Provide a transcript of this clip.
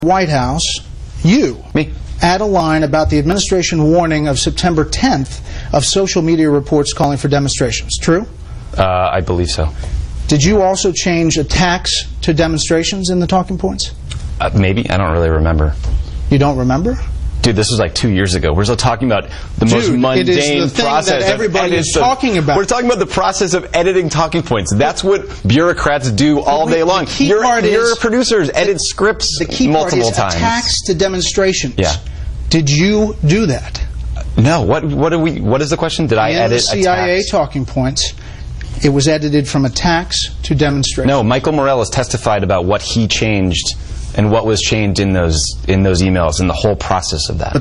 White House, you Me. add a line about the administration warning of September 10th of social media reports calling for demonstrations. True? I believe so. Did you also change attacks to demonstrations in the talking points? Maybe. I don't really remember. You don't remember? Dude, this was like 2 years ago. We're still talking about the most mundane it is the process thing that everybody is talking about. We're talking about the process of editing talking points. That's what bureaucrats do all day long. Your producers edit scripts multiple times. Attacks to demonstrations. Yeah. Did you do that? No. What is the question? Did I edit the CIA attacks? talking points? It was edited from attacks to demonstrations. No, Michael Morales testified about what he changed and what was changed in those emails and the whole process of that.